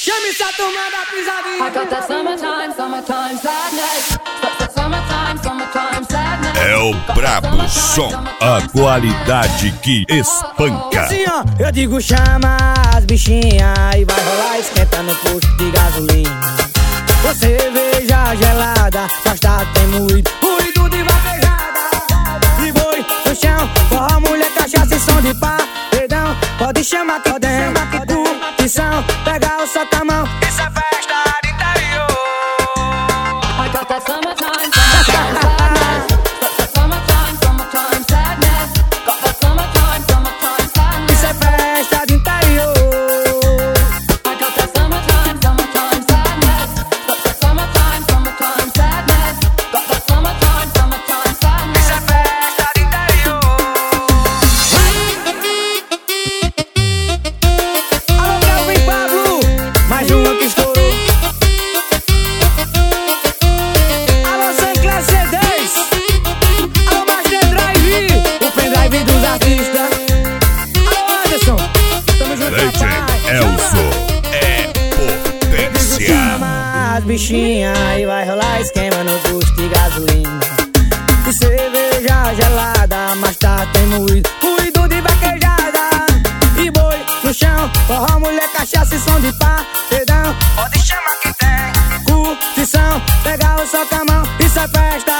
Chame essa turma da pisadinha. I got that summertime sadness. Summertime sadness. É o Brabo Som, a qualidade que espanca. Assim ó, eu digo chama as bichinhas e vai rolar esquenta no posto de gasolina. Você cerveja gelada, mais tarde tem muito ruído de vaquejada. E boi no chão, forró, mulher, cachaça e som de paredão. Pode chamar que tem, curtição, pegar o sol com a mão. Isso é festa de interior. I got that summertime sadness. Summertime sadness. Got that summertime sadness. Isso é festa de interior. I got that summertime sadness. Summertime sadness. Got that summertime sadness. Isso é festa de interior. Alô, Kelvin Pablo, mais uma que estourou. Alô, Sancler C10. Alô, Master Drive, o pendrive dos artistas. Alô, Anderson, tamo junto, DJ papai. Elzo é potência. Chama as bichinhas e vai rolar esquema no posto de gasolina. E cerveja gelada, mais tarde tem moído, ruído de vaquejada. E boi no chão, forró, mulher, cachaça e som de paredão. Pode chamar que tem curtição, pegar o sol com a mão. Isso é festa